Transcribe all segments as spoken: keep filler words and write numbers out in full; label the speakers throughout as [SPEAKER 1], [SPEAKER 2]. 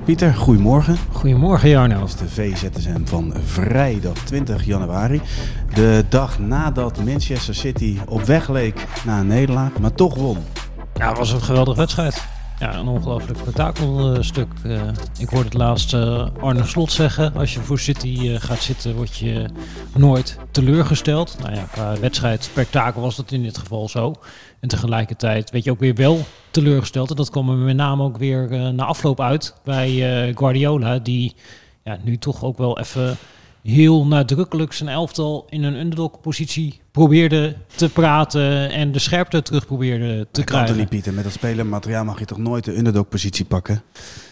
[SPEAKER 1] Pieter, goedemorgen.
[SPEAKER 2] Goedemorgen Jarno.
[SPEAKER 1] Het is de V Z S M van vrijdag twintig januari. De dag nadat Manchester City op weg leek naar een nederlaag, maar toch won.
[SPEAKER 2] Ja, het was een geweldige wedstrijd. Ja, een ongelooflijk spektakelstuk. Uh, ik hoorde het laatst uh, Arne Slot zeggen. Als je voor City uh, gaat zitten, word je nooit teleurgesteld. Nou ja, qua wedstrijd, spektakel was dat in dit geval zo. En tegelijkertijd werd je ook weer wel teleurgesteld. En dat kwam er met name ook weer uh, na afloop uit bij uh, Guardiola. Die ja, nu toch ook wel even heel nadrukkelijk zijn elftal in een underdog-positie probeerde te praten en de scherpte terug probeerde te
[SPEAKER 1] dat
[SPEAKER 2] krijgen.
[SPEAKER 1] Kan toch niet, Pieter? Met dat spelermateriaal mag je toch nooit de underdog-positie pakken?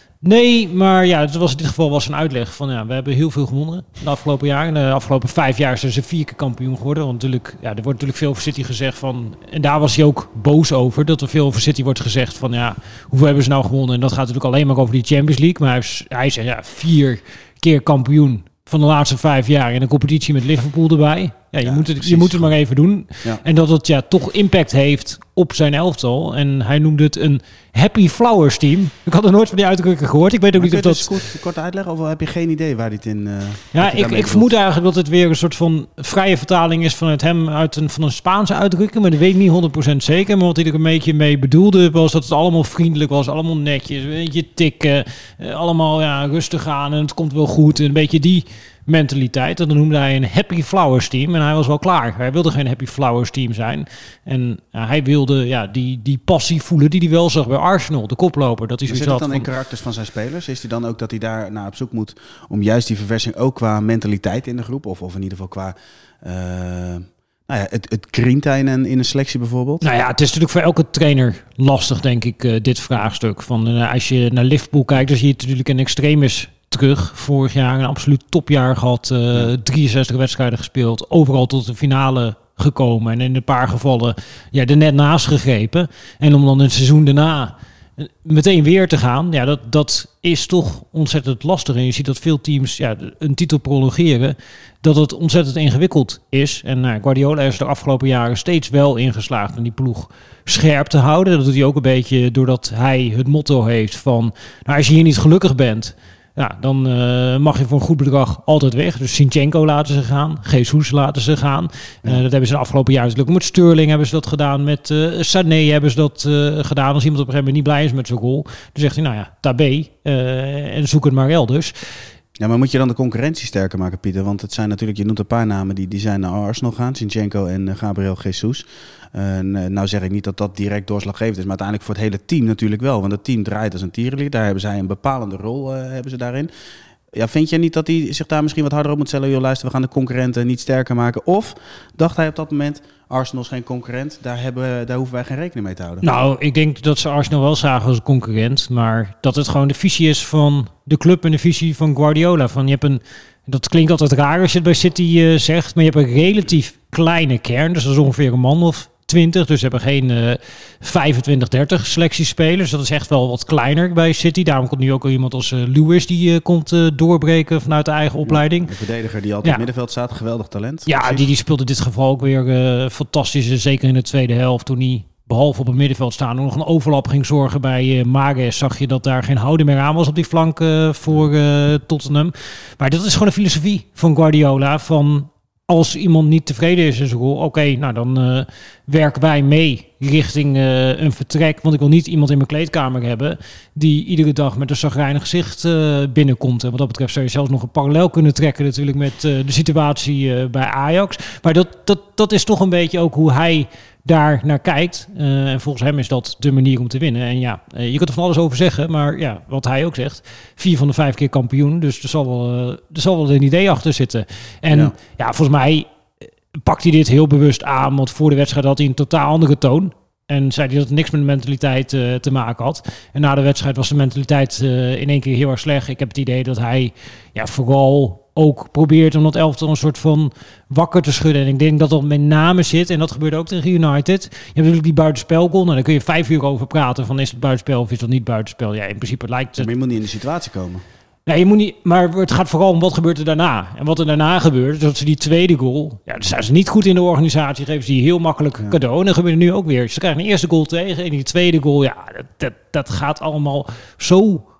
[SPEAKER 2] Nee, maar ja, het was in dit geval was een uitleg van ja, we hebben heel veel gewonnen de afgelopen jaren. De afgelopen vijf jaar zijn ze vier keer kampioen geworden. Want natuurlijk, ja, er wordt natuurlijk veel over City gezegd van, en daar was hij ook boos over, dat er veel over City wordt gezegd van ja, hoeveel hebben ze nou gewonnen? En dat gaat natuurlijk alleen maar over die Champions League. Maar hij, hij zegt ja, vier keer kampioen van de laatste vijf jaar in een competitie met Liverpool erbij. Ja, je, ja, moet, het, je moet het maar even doen. Ja. En dat het ja, toch impact heeft op zijn elftal. En hij noemde het een Happy Flowers team. Ik had er nooit van die uitdrukking gehoord. Ik weet ook maar niet of dat...
[SPEAKER 1] Kort, kort uitleggen of heb je geen idee waar hij het in... Uh,
[SPEAKER 2] ja, ik, ik vermoed eigenlijk dat het weer een soort van vrije vertaling is vanuit hem uit een, van een Spaanse uitdrukking. Maar dat weet ik niet honderd procent zeker. Maar wat hij er een beetje mee bedoelde was dat het allemaal vriendelijk was. Allemaal netjes, een beetje tikken. Uh, allemaal ja, rustig aan en het komt wel goed. Een beetje die mentaliteit. En dan noemde hij een Happy Flowers team. En hij was wel klaar. Hij wilde geen Happy Flowers team zijn. En uh, hij wilde ja, die, die passie voelen die hij wel zag bij Arsenal, de koploper. Dat is
[SPEAKER 1] zit het dan van... in karakters van zijn spelers? Is hij dan ook dat hij daar naar op zoek moet om juist die verversing ook qua mentaliteit in de groep? Of, of in ieder geval qua... Uh... Nou ja, het, het green in een, in een selectie bijvoorbeeld?
[SPEAKER 2] Nou ja, het is natuurlijk voor elke trainer lastig, denk ik, uh, dit vraagstuk. Van, uh, als je naar Liverpool kijkt, dan zie je natuurlijk een extremis terug. Vorig jaar een absoluut topjaar gehad. Uh, ja. drieënzestig wedstrijden gespeeld. Overal tot de finale gekomen. En in een paar gevallen ja, er net naast gegrepen. En om dan het seizoen daarna meteen weer te gaan, ja, dat, dat is toch ontzettend lastig. En je ziet dat veel teams ja, een titel prolongeren, dat het ontzettend ingewikkeld is. En nou, Guardiola is de afgelopen jaren steeds wel ingeslaagd om die ploeg scherp te houden. Dat doet hij ook een beetje doordat hij het motto heeft van, nou, als je hier niet gelukkig bent, ja, dan uh, mag je voor een goed bedrag altijd weg. Dus Zinchenko laten ze gaan. Jesus laten ze gaan. Ja. Uh, dat hebben ze de afgelopen jaren natuurlijk. Met Sterling hebben ze dat gedaan. Met uh, Sané hebben ze dat uh, gedaan. Als iemand op een gegeven moment niet blij is met zijn goal, dan zegt hij, nou ja, tabé. Uh, en zoek het maar elders.
[SPEAKER 1] Ja, maar moet je dan de concurrentie sterker maken, Pieter? Want het zijn natuurlijk, je noemt een paar namen die, die zijn naar Arsenal gaan. Zinchenko en uh, Gabriel Jesus. Uh, nou zeg ik niet dat dat direct doorslaggevend is, maar uiteindelijk voor het hele team natuurlijk wel. Want het team draait als een tierenlier. Daar hebben zij een bepalende rol uh, hebben ze daarin. Ja, vind je niet dat hij zich daar misschien wat harder op moet stellen? Joh, luister, we gaan de concurrenten niet sterker maken. Of dacht hij op dat moment, Arsenal is geen concurrent, daar, hebben, daar hoeven wij geen rekening mee te houden?
[SPEAKER 2] Nou, ik denk dat ze Arsenal wel zagen als een concurrent, maar dat het gewoon de visie is van de club en de visie van Guardiola. Van, je hebt een, dat klinkt altijd raar als je het bij City uh, zegt, maar je hebt een relatief kleine kern, dus dat is ongeveer een man of twintig, dus ze hebben geen uh, vijfentwintig, dertig selectiespelers. Dat is echt wel wat kleiner bij City. Daarom komt nu ook al iemand als uh, Lewis die uh, komt uh, doorbreken vanuit de eigen opleiding.
[SPEAKER 1] Ja, een verdediger die altijd ja. in het middenveld staat, geweldig talent.
[SPEAKER 2] Ja, die, die speelde in dit geval ook weer uh, fantastisch. Zeker in de tweede helft toen hij behalve op het middenveld staan nog een overlap ging zorgen bij uh, Mahrez. Zag je dat daar geen houden meer aan was op die flank uh, voor uh, Tottenham. Maar dat is gewoon een filosofie van Guardiola van, als iemand niet tevreden is in zijn rol, oké, okay, nou dan uh, werken wij mee richting uh, een vertrek. Want ik wil niet iemand in mijn kleedkamer hebben die iedere dag met een chagrijnig gezicht uh, binnenkomt. En wat dat betreft zou je zelfs nog een parallel kunnen trekken natuurlijk met uh, de situatie uh, bij Ajax. Maar dat, dat, dat is toch een beetje ook hoe hij daar naar kijkt. Uh, en volgens hem is dat de manier om te winnen. En ja, uh, je kunt er van alles over zeggen, maar ja, wat hij ook zegt, vier van de vijf keer kampioen. Dus er zal wel, uh, er zal wel een idee achter zitten. En ja, ja volgens mij pakt hij dit heel bewust aan, want voor de wedstrijd had hij een totaal andere toon. En zei hij dat het niks met de mentaliteit uh, te maken had. En na de wedstrijd was de mentaliteit uh, in één keer heel erg slecht. Ik heb het idee dat hij ja, vooral ook probeert om dat elftal een soort van wakker te schudden. En ik denk dat dat met name zit, en dat gebeurde ook tegen United. Je hebt natuurlijk die buitenspelgoal. Nou, daar kun je vijf uur over praten van is het buitenspel of is dat niet buitenspel. Ja, in principe lijkt het...
[SPEAKER 1] Ja, maar je moet niet in de situatie komen.
[SPEAKER 2] Nee, je moet niet, maar het gaat vooral om wat gebeurt er daarna. En wat er daarna gebeurt, is dat ze die tweede goal, ja, dan zijn ze niet goed in de organisatie, geven ze die heel makkelijk ja. cadeau. En dan gebeurt er nu ook weer. Ze krijgen een eerste goal tegen en die tweede goal, ja, dat, dat, dat gaat allemaal zo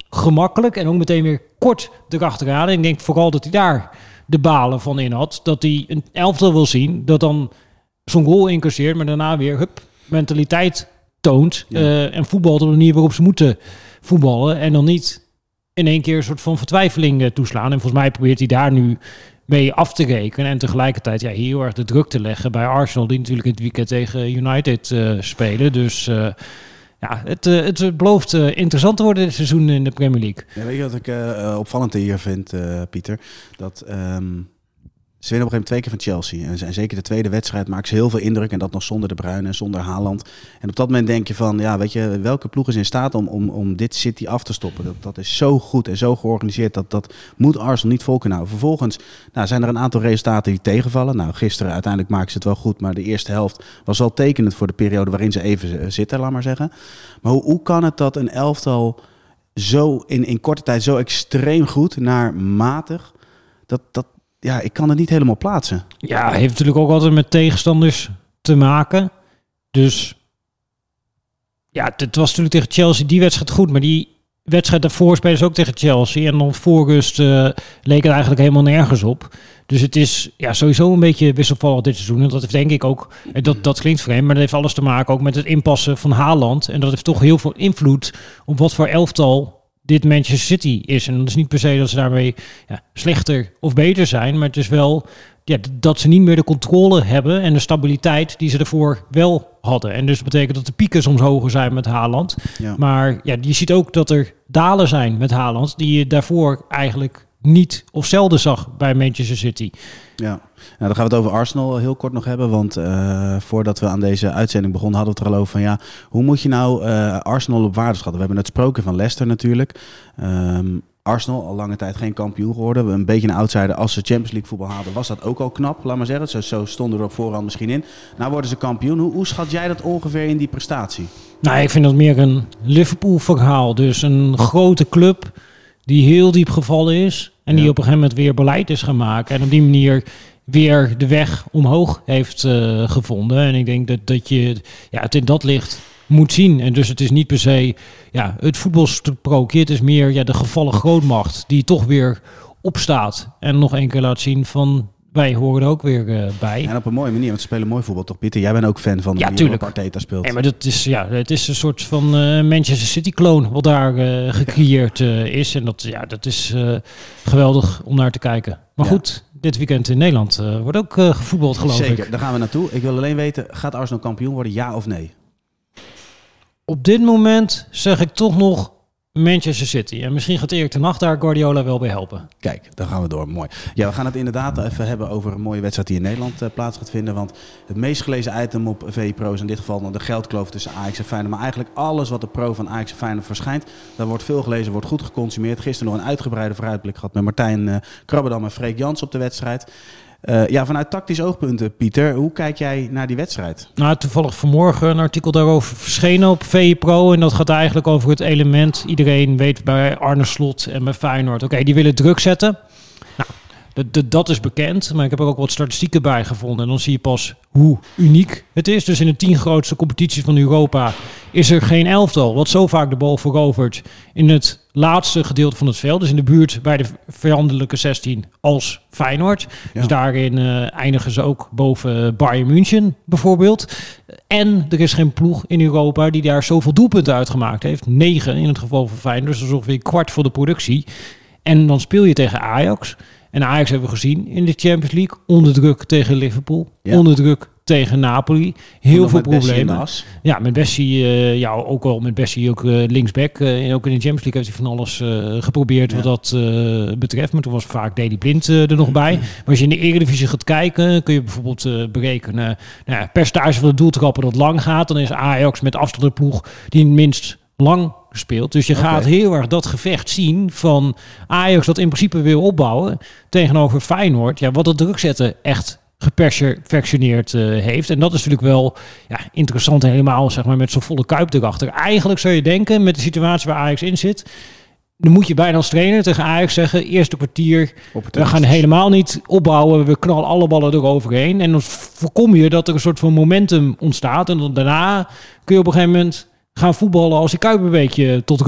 [SPEAKER 2] gemakkelijk en ook meteen weer kort erachteraan. En ik denk vooral dat hij daar de balen van in had. Dat hij een elftal wil zien, dat dan zo'n goal incasseert, maar daarna weer hup, mentaliteit toont. Ja. Uh, en voetbalt op de manier waarop ze moeten voetballen. En dan niet in één keer een soort van vertwijfeling uh, toeslaan. En volgens mij probeert hij daar nu mee af te rekenen. En tegelijkertijd ja, heel erg de druk te leggen bij Arsenal, die natuurlijk het weekend tegen United uh, spelen. Dus uh, ja, het, uh, het belooft uh, interessant te worden dit seizoen in de Premier League.
[SPEAKER 1] Ja, weet je wat ik uh, opvallend hier vind, uh, Pieter? Dat um, ze winnen op een gegeven moment twee keer van Chelsea. En, en zeker de tweede wedstrijd maakt ze heel veel indruk. En dat nog zonder De Bruyne en zonder Haaland. En op dat moment denk je van, ja, weet je, welke ploeg is in staat om, om, om dit City af te stoppen? Dat, dat is zo goed en zo georganiseerd. Dat, dat moet Arsenal niet vol kunnen houden. Vervolgens nou, zijn er een aantal resultaten die tegenvallen. Nou, gisteren uiteindelijk maken ze het wel goed. Maar de eerste helft was wel tekenend voor de periode waarin ze even zitten, laat maar zeggen. Maar hoe, hoe kan het dat een elftal zo in, in korte tijd zo extreem goed naar matig, dat... dat ja, ik kan het niet helemaal plaatsen.
[SPEAKER 2] Ja, heeft natuurlijk ook altijd met tegenstanders te maken. Dus ja, het was natuurlijk tegen Chelsea die wedstrijd goed. Maar die wedstrijd daarvoor spelen ze ook tegen Chelsea. En dan voor rust uh, leek het eigenlijk helemaal nergens op. Dus het is ja, sowieso een beetje wisselvallig dit seizoen. En dat heeft denk ik ook, dat, dat klinkt vreemd, maar dat heeft alles te maken ook met het inpassen van Haaland. En dat heeft toch heel veel invloed op wat voor elftal dit Manchester City is. En dat is niet per se dat ze daarmee ja, slechter of beter zijn, maar het is wel ja, dat ze niet meer de controle hebben en de stabiliteit die ze ervoor wel hadden. En dus dat betekent dat de pieken soms hoger zijn met Haaland. Ja. Maar ja, je ziet ook dat er dalen zijn met Haaland die je daarvoor eigenlijk niet of zelden zag bij Manchester City.
[SPEAKER 1] Ja, nou, dan gaan we het over Arsenal heel kort nog hebben. Want uh, voordat we aan deze uitzending begonnen, hadden we het er al over van ja, hoe moet je nou uh, Arsenal op waarde schatten? We hebben het gesproken van Leicester natuurlijk. Um, Arsenal, al lange tijd geen kampioen geworden. We een beetje een outsider als ze Champions League voetbal haalden. Was dat ook al knap, laat maar zeggen. Zo, zo stonden er op voorhand misschien in. Nou worden ze kampioen. Hoe, hoe schat jij dat ongeveer in die prestatie?
[SPEAKER 2] Nou, ik vind dat meer een Liverpool verhaal. Dus een grote club die heel diep gevallen is. En die ja. op een gegeven moment weer beleid is gaan maken. En op die manier weer de weg omhoog heeft uh, gevonden. En ik denk dat, dat je ja, het in dat licht moet zien. En dus het is niet per se ja, het voetbalsprookje. Het is meer ja, de gevallen grootmacht die toch weer opstaat. En nog één keer laat zien van wij horen er ook weer uh, bij.
[SPEAKER 1] En op een mooie manier, want ze spelen mooi voetbal toch, Pieter? Jij bent ook fan van de
[SPEAKER 2] ja,
[SPEAKER 1] manier waarop Arteta speelt.
[SPEAKER 2] Nee, maar dat is, ja, het is een soort van uh, Manchester City-kloon wat daar uh, gecreëerd uh, is. En dat, ja, dat is uh, geweldig om naar te kijken. Maar ja. goed, dit weekend in Nederland uh, wordt ook uh, gevoetbald, geloof
[SPEAKER 1] Zeker,
[SPEAKER 2] ik.
[SPEAKER 1] Zeker, daar gaan we naartoe. Ik wil alleen weten, gaat Arsenal kampioen worden, ja of nee?
[SPEAKER 2] Op dit moment zeg ik toch nog Manchester City. En misschien gaat Erik ten Hag daar Guardiola wel bij helpen.
[SPEAKER 1] Kijk, dan gaan we door. Mooi. Ja, we gaan het inderdaad even hebben over een mooie wedstrijd die in Nederland uh, plaats gaat vinden. Want het meest gelezen item op V I Pro is in dit geval dan de geldkloof tussen Ajax en Feyenoord. Maar eigenlijk alles wat de pro van Ajax en Feyenoord verschijnt, daar wordt veel gelezen, wordt goed geconsumeerd. Gisteren nog een uitgebreide vooruitblik gehad met Martijn uh, Krabbedam en Freek Jans op de wedstrijd. Uh, ja, vanuit tactisch oogpunt, Pieter, hoe kijk jij naar die wedstrijd?
[SPEAKER 2] Nou, toevallig vanmorgen een artikel daarover verschenen op V I Pro. En dat gaat eigenlijk over het element. Iedereen weet bij Arne Slot en bij Feyenoord. Oké, okay, die willen druk zetten. Nou, dat, dat, dat is bekend. Maar ik heb er ook wat statistieken bij gevonden. En dan zie je pas hoe uniek het is. Dus in de tien grootste competities van Europa is er geen elftal wat zo vaak de bal verovert in het laatste gedeelte van het veld. Dus in de buurt bij de vijandelijke zestien als Feyenoord. Ja. Dus daarin uh, eindigen ze ook boven Bayern München bijvoorbeeld. En er is geen ploeg in Europa die daar zoveel doelpunten uitgemaakt heeft. Negen in het geval van Feyenoord. Dus dat is ongeveer een kwart van de productie. En dan speel je tegen Ajax. En Ajax hebben we gezien in de Champions League. Onder druk tegen Liverpool. Ja. Onder druk tegen Napoli. Heel veel problemen. Ja, met Bessie, uh, ja, ook al met Bessie ook uh, linksback. Uh, en ook in de Champions League heeft hij van alles uh, geprobeerd ja. wat dat uh, betreft. Maar toen was vaak Daley Blind uh, er nog bij. Maar als je in de Eredivisie gaat kijken, kun je bijvoorbeeld uh, berekenen nou ja, percentage van de doeltrappen dat lang gaat. Dan is Ajax met afstand de ploeg die het minst lang speelt. Dus je okay. gaat heel erg dat gevecht zien van Ajax dat in principe wil opbouwen tegenover Feyenoord. Ja, wat dat druk zetten echt geperfectioneerd uh, heeft. En dat is natuurlijk wel ja, interessant helemaal zeg maar met zo'n volle kuip erachter. Eigenlijk zou je denken met de situatie waar Ajax in zit, dan moet je bijna als trainer tegen Ajax zeggen, eerste kwartier, we gaan helemaal niet opbouwen, we knallen alle ballen eroverheen. En dan voorkom je dat er een soort van momentum ontstaat. En dan daarna kun je op een gegeven moment gaan voetballen als die Kuip een beetje tot rust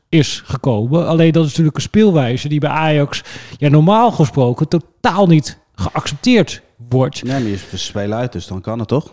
[SPEAKER 2] is gekomen. Alleen dat is natuurlijk een speelwijze die bij Ajax ja, normaal gesproken totaal niet geaccepteerd wordt.
[SPEAKER 1] Nee, maar je spelen uit, dus dan kan het toch?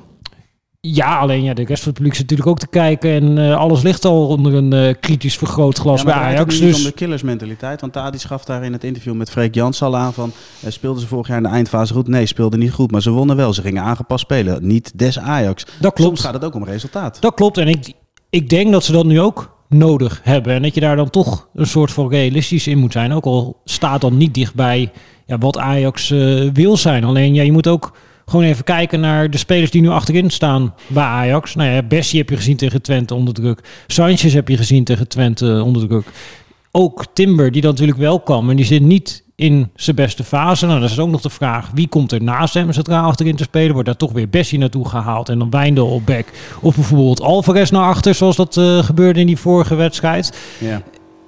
[SPEAKER 2] Ja, alleen ja, de rest van het publiek zit natuurlijk ook te kijken en uh, alles ligt al onder een uh, kritisch vergrootglas
[SPEAKER 1] ja,
[SPEAKER 2] bij Ajax.
[SPEAKER 1] Het
[SPEAKER 2] dus
[SPEAKER 1] niet om de killersmentaliteit, want Tadic gaf daar in het interview met Freek Jans al aan van, uh, speelden ze vorig jaar in de eindfase goed? Nee, speelden niet goed, maar ze wonnen wel. Ze gingen aangepast spelen, niet des Ajax.
[SPEAKER 2] Dat klopt.
[SPEAKER 1] Soms gaat het ook om resultaat.
[SPEAKER 2] Dat klopt en ik, ik denk dat ze dat nu ook nodig hebben en dat je daar dan toch een soort van realistisch in moet zijn. Ook al staat dan niet dichtbij ja, wat Ajax uh, wil zijn. Alleen ja, je moet ook gewoon even kijken naar de spelers die nu achterin staan bij Ajax. Nou ja, Bessie heb je gezien tegen Twente onder druk. Sanchez heb je gezien tegen Twente onder druk. Ook Timber, die dat natuurlijk wel kan, maar die zit niet in zijn beste fase. Nou, dat is ook nog de vraag, wie komt er naast hem zodra achterin te spelen? Wordt daar toch weer Bessie naartoe gehaald en dan Wijndal op back? Of bijvoorbeeld Alvarez naar achter, zoals dat uh, gebeurde in die vorige wedstrijd.
[SPEAKER 1] Ja.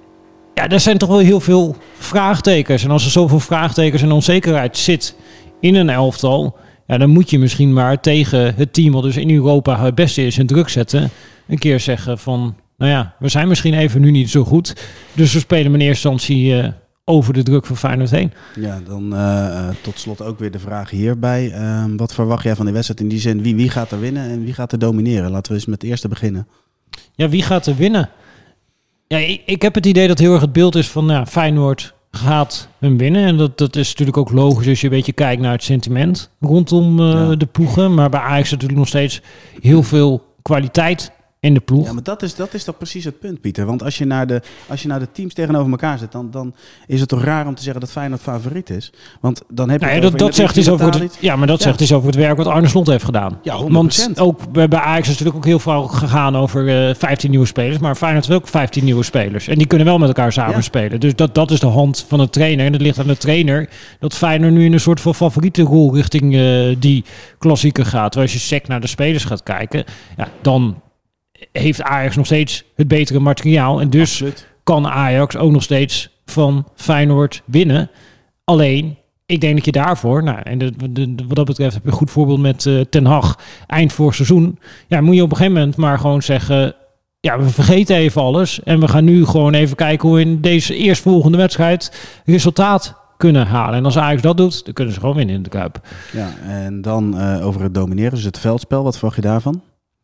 [SPEAKER 2] Ja, er zijn toch wel heel veel vraagtekens. En als er zoveel vraagtekens en onzekerheid zit in een elftal, ja, dan moet je misschien maar tegen het team wat dus in Europa het beste is in druk zetten, een keer zeggen van, nou ja, we zijn misschien even nu niet zo goed. Dus we spelen in eerste instantie uh, over de druk van Feyenoord heen.
[SPEAKER 1] Ja, dan uh, tot slot ook weer de vraag hierbij. Uh, wat verwacht jij van die wedstrijd in die zin? Wie, wie gaat er winnen en wie gaat er domineren? Laten we eens met het eerste beginnen.
[SPEAKER 2] Ja, wie gaat er winnen? Ja, ik, ik heb het idee dat heel erg het beeld is van nou, Feyenoord gaat hem winnen. En dat, dat is natuurlijk ook logisch als je een beetje kijkt naar het sentiment rondom uh, ja. de ploegen. Maar bij Ajax is natuurlijk nog steeds heel veel kwaliteit in de ploeg.
[SPEAKER 1] Ja, maar dat is, dat is toch precies het punt, Pieter. Want als je naar de, als je naar de teams tegenover elkaar zet, dan, dan is het toch raar om te zeggen dat Feyenoord favoriet is. Want dan heb je
[SPEAKER 2] nou ja, dat, dat zegt iets over het, ja, maar dat ja. zegt iets over het werk wat Arne Slot heeft gedaan.
[SPEAKER 1] Ja, honderd procent.
[SPEAKER 2] Want ook bij, bij Ajax is natuurlijk ook heel veel gegaan over uh, vijftien nieuwe spelers. Maar Feyenoord heeft ook vijftien nieuwe spelers. En die kunnen wel met elkaar samen ja. spelen. Dus dat, dat is de hand van de trainer. En het ligt aan de trainer dat Feyenoord nu in een soort van favoriete rol richting uh, die klassieker gaat. Terwijl als je sec naar de spelers gaat kijken, ja, dan heeft Ajax nog steeds het betere materiaal. En dus Absoluut. kan Ajax ook nog steeds van Feyenoord winnen. Alleen, ik denk dat je daarvoor, nou, en de, de, de, wat dat betreft heb je een goed voorbeeld met uh, Ten Hag, eind vorig seizoen. Ja, moet je op een gegeven moment maar gewoon zeggen, ja, we vergeten even alles. En we gaan nu gewoon even kijken hoe we in deze eerstvolgende wedstrijd resultaat kunnen halen. En als Ajax dat doet, dan kunnen ze gewoon winnen in de Kuip.
[SPEAKER 1] Ja, en dan uh, over het domineren, dus het veldspel. Wat verwacht je daarvan?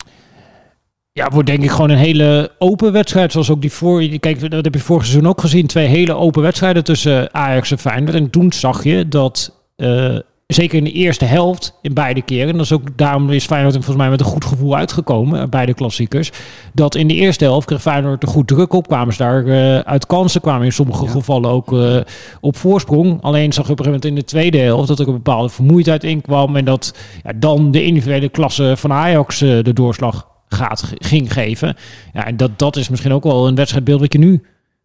[SPEAKER 2] Ja, het wordt denk ik gewoon een hele open wedstrijd. Zoals ook die voor. Kijk, dat heb je vorig seizoen ook gezien. Twee hele open wedstrijden tussen Ajax en Feyenoord. En toen zag je dat, uh, zeker in de eerste helft, in beide keren. En dat is ook, daarom is Feyenoord volgens mij met een goed gevoel uitgekomen. Beide klassiekers. Dat in de eerste helft kreeg Feyenoord er goed druk op. Kwamen ze daar uh, uit kansen. Kwamen in sommige ja. gevallen ook uh, op voorsprong. Alleen zag je op een gegeven moment in de tweede helft dat er een bepaalde vermoeidheid in kwam. En dat ja, dan de individuele klasse van Ajax uh, de doorslag gaat, ging geven. Ja, en dat, dat is misschien ook wel een wedstrijdbeeld wat je nu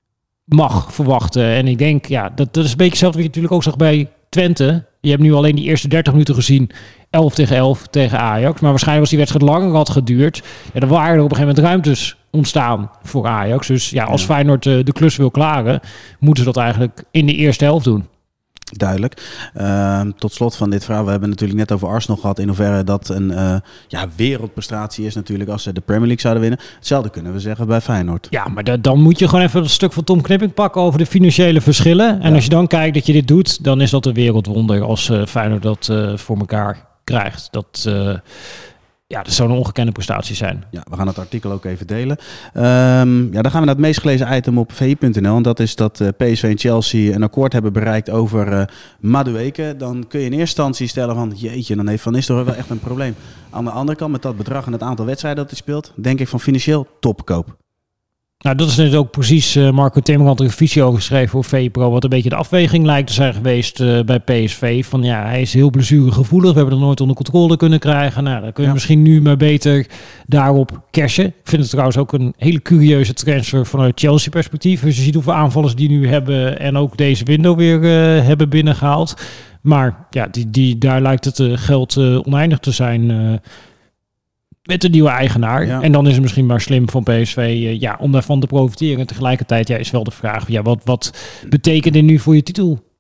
[SPEAKER 2] mag verwachten. En ik denk, ja, dat, dat is een beetje hetzelfde wat je natuurlijk ook zag bij Twente. Je hebt nu alleen die eerste dertig minuten gezien, elf tegen elf tegen Ajax. Maar waarschijnlijk als die wedstrijd langer had geduurd, ja, dan waren er op een gegeven moment ruimtes ontstaan voor Ajax. Dus ja, als ja. Feyenoord uh, de klus wil klaren, moeten ze dat eigenlijk in de eerste helft doen.
[SPEAKER 1] Duidelijk. Uh, tot slot van dit verhaal, we hebben natuurlijk net over Arsenal gehad, in hoeverre dat een uh, ja, wereldprestatie is natuurlijk als ze de Premier League zouden winnen. Hetzelfde kunnen we zeggen bij Feyenoord.
[SPEAKER 2] Ja, maar da- dan moet je gewoon even een stuk van Tom Knipping pakken over de financiële verschillen. En ja. als je dan kijkt dat je dit doet, dan is dat een wereldwonder als uh, Feyenoord dat uh, voor elkaar krijgt. Dat... Uh, Ja, dat zou een ongekende prestatie zijn.
[SPEAKER 1] Ja, we gaan het artikel ook even delen. Um, ja, dan gaan we naar het meest gelezen item op v i punt n l. En dat is dat uh, P S V en Chelsea een akkoord hebben bereikt over uh, Madueke. Dan kun je in eerste instantie stellen van, jeetje, dan heeft Van Nistelrooy wel echt een probleem. Aan de andere kant, met dat bedrag en het aantal wedstrijden dat hij speelt, denk ik van financieel topkoop.
[SPEAKER 2] Nou, dat is net ook precies, uh, Marco Timmer had er een visie over geschreven voor V Pro, wat een beetje de afweging lijkt te zijn geweest uh, bij P S V. Van ja, hij is heel blessuregevoelig, we hebben het nooit onder controle kunnen krijgen. Nou, dan kun je ja. misschien nu maar beter daarop cashen. Ik vind het trouwens ook een hele curieuze transfer vanuit Chelsea perspectief. Dus je ziet hoeveel aanvallers die nu hebben en ook deze window weer uh, hebben binnengehaald. Maar ja, die, die, daar lijkt het uh, geld uh, oneindig te zijn uh, met de nieuwe eigenaar. Ja. En dan is het misschien maar slim van P S V uh, ja, om daarvan te profiteren. En tegelijkertijd ja, is wel de vraag, ja, wat, wat betekent dit nu voor je titel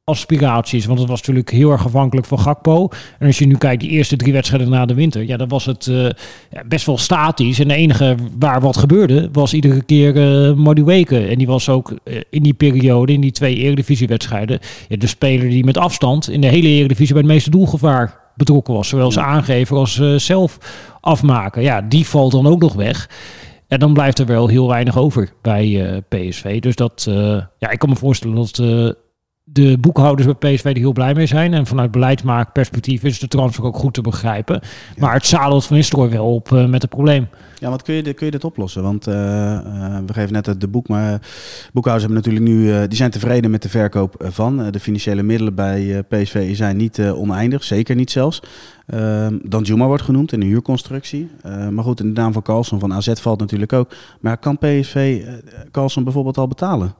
[SPEAKER 2] aspiraties. Want het was natuurlijk heel erg afhankelijk van Gakpo. En als je nu kijkt, die eerste drie wedstrijden na de winter, ja, dan was het uh, ja, best wel statisch. En de enige waar wat gebeurde, was iedere keer uh, Madueke. En die was ook uh, in die periode, in die twee Eredivisiewedstrijden, ja, de speler die met afstand in de hele Eredivisie bij het meeste doelgevaar betrokken was. Zowel als aangever als uh, zelf afmaken. Ja, die valt dan ook nog weg. En dan blijft er wel heel weinig over bij uh, P S V. Dus dat, uh, ja, ik kan me voorstellen dat uh, de boekhouders bij P S V er heel blij mee zijn. En vanuit beleidsmaakperspectief is de transfer ook goed te begrijpen. Ja. Maar het zadelt Van Nistelrooy wel op uh, met het probleem.
[SPEAKER 1] Ja, wat kun je, kun je dit oplossen? Want uh, uh, we geven net de boek, maar boekhouders hebben natuurlijk nu, uh, die zijn tevreden met de verkoop van. Uh, de financiële middelen bij uh, P S V zijn niet uh, oneindig, zeker niet zelfs. Uh, Danjuma wordt genoemd in een huurconstructie. Uh, maar goed, in de naam van Carlson van A Z valt natuurlijk ook. Maar kan P S V uh, Carlson bijvoorbeeld al betalen?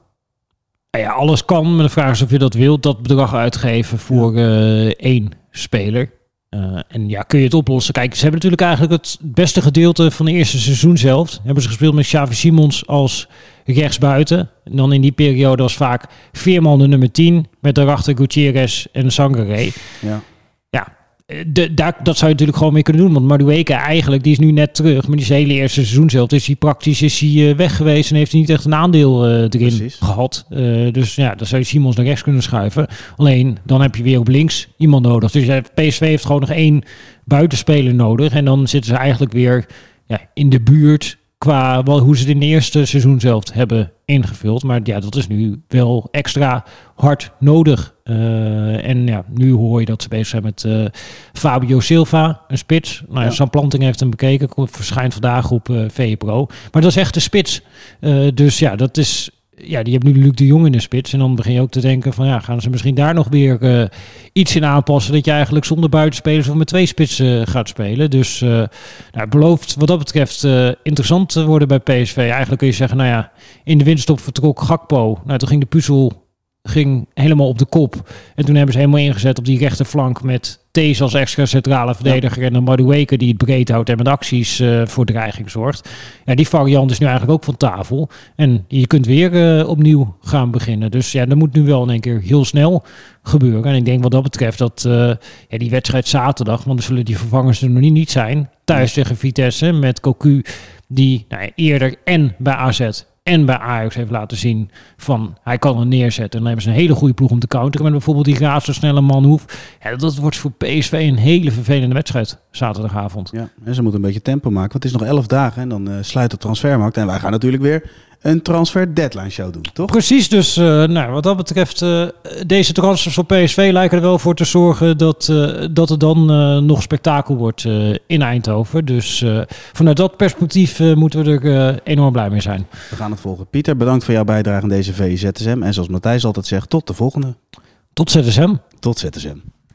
[SPEAKER 2] Ja, alles kan, maar de vraag is of je dat wilt, dat bedrag uitgeven voor uh, één speler. Uh, en ja, kun je het oplossen? Kijk, ze hebben natuurlijk eigenlijk het beste gedeelte van de eerste seizoen zelf. Hebben ze gespeeld met Xavi Simons als rechtsbuiten. En dan in die periode was vaak Veerman de nummer tien, met daarachter Gutierrez en Sangaré. Ja. Ja. De, daar, dat zou je natuurlijk gewoon mee kunnen doen. Want Madueke eigenlijk, die is nu net terug. Maar die is hele eerste seizoen zelf. Dus die praktisch is hij uh, weg geweest. En heeft hij niet echt een aandeel uh, erin Precies. gehad. Uh, dus ja, dan zou je Simons naar rechts kunnen schuiven. Alleen, dan heb je weer op links iemand nodig. Dus uh, P S V heeft gewoon nog één buitenspeler nodig. En dan zitten ze eigenlijk weer ja, in de buurt qua wel, hoe ze het in het eerste seizoen zelf hebben ingevuld. Maar ja, dat is nu wel extra hard nodig. Uh, en ja, nu hoor je dat ze bezig zijn met uh, Fabio Silva, een spits. Nou ja, ja. Sam Planting heeft hem bekeken. Verschijnt vandaag op uh, V E Pro. Maar dat is echt de spits. Uh, dus ja, dat is... Ja, die hebt nu Luc de Jong in de spits. En dan begin je ook te denken van ja, gaan ze misschien daar nog weer uh, iets in aanpassen. Dat je eigenlijk zonder buitenspelers of met twee spitsen uh, gaat spelen. Dus uh, nou, het belooft wat dat betreft uh, interessant te worden bij P S V. Eigenlijk kun je zeggen, nou ja, in de winterstop vertrok Gakpo. Nou, toen ging de puzzel ging helemaal op de kop. En toen hebben ze helemaal ingezet op die rechterflank met Thees als extra centrale verdediger. Ja. En dan Madueke die het breed houdt en met acties uh, voor dreiging zorgt. Ja, die variant is nu eigenlijk ook van tafel. En je kunt weer uh, opnieuw gaan beginnen. Dus ja, dat moet nu wel in één keer heel snel gebeuren. En ik denk wat dat betreft dat uh, ja, die wedstrijd zaterdag, want er zullen die vervangers er nog niet, niet zijn. Thuis tegen Vitesse met Cocu die nou, eerder en bij A Z en bij Ajax heeft laten zien van hij kan er neerzetten. En dan hebben ze een hele goede ploeg om te counteren. Met bijvoorbeeld die razendsnelle Manhoef. Ja, dat wordt voor P S V een hele vervelende wedstrijd zaterdagavond. Ja,
[SPEAKER 1] en ze moeten een beetje tempo maken. Want het is nog elf dagen en dan uh, sluit de transfermarkt. En wij gaan natuurlijk weer een transfer deadline show doen, toch?
[SPEAKER 2] Precies, dus uh, nou, wat dat betreft uh, deze transfers voor P S V lijken er wel voor te zorgen dat, uh, dat er dan uh, nog spektakel wordt uh, in Eindhoven. Dus uh, vanuit dat perspectief uh, moeten we er uh, enorm blij mee zijn.
[SPEAKER 1] We gaan het volgen. Pieter, bedankt voor jouw bijdrage aan deze V I Z S M. En zoals Matthijs altijd zegt, tot de volgende.
[SPEAKER 2] Tot Z S M.
[SPEAKER 1] Tot Z S M.